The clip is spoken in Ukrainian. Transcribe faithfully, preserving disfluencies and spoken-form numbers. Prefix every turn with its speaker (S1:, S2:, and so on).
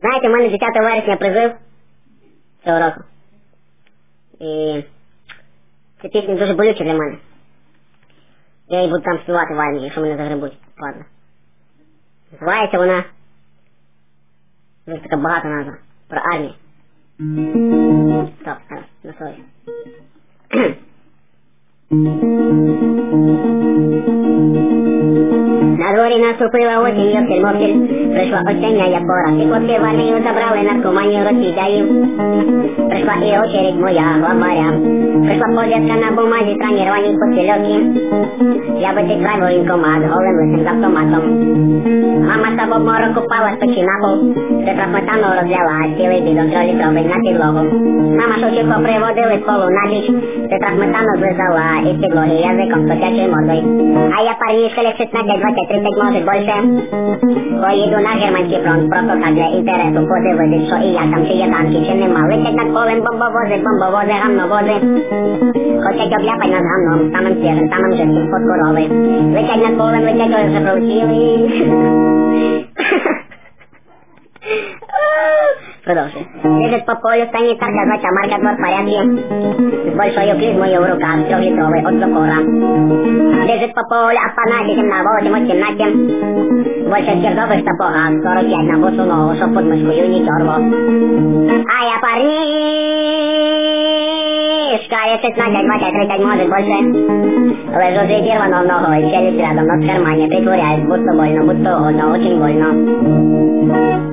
S1: Знаєте, в мене десятого вересня призив цього року. І ця пісня дуже болюча для мене. Я її буду там співати в армії, якщо мене загребуть. Ладно. Називається вона... Дуже така багата назва. Про армію. Стоп, зараз, на слові. На дворі наступила осінь, йоптіль-моптіль, прийшла осіння пора. Всі хлопці в армію забрали, наркоманію розсідаїв. Прийшла і очередь моя главаря. Прийшла повістка на бумазі, транірованій посильовки. Я витик край воєнкомат, голим лисим з автоматом. Мама та в обморок упала з печі на пол. Сестра сметану розляла, цілий бідон трьохлітровий на підлогу. Мама шовчівко приводили з полу на піч. Сестра сметану злизала із підлоги язиком з котячою мордою. А я парнішка лет шістнадцять, двадцять, тридцять, може більше. Поїду на германський фронт, просто так для інтересу подивитись, що і як там, чи є танки, чи нема. Летять над полем бомбовози, бомбовози, гамновози. Хочуть обляпать над гамном, самим свіжим, самим жидким, под корови. Летять над полем, летять, ой, вже пролетіли. Продовжуй. Лежит по полю санитарка, звача марка двор в порядке. С большой клизмою в руках, трехлитровой от запора. Лежит по полю, а фанатиком наводим от темноте. Больше кирзовых сапогах, сорок пять на босу ногу, чтоб под мышкою не дергло. А я парнишка, я шестнадцать, двадцать, тридцать, может больше. Лежу с зирваnou ногой, челюсть рядом, нос в кармане, притворяюсь, будто больно, будто годно, очень больно.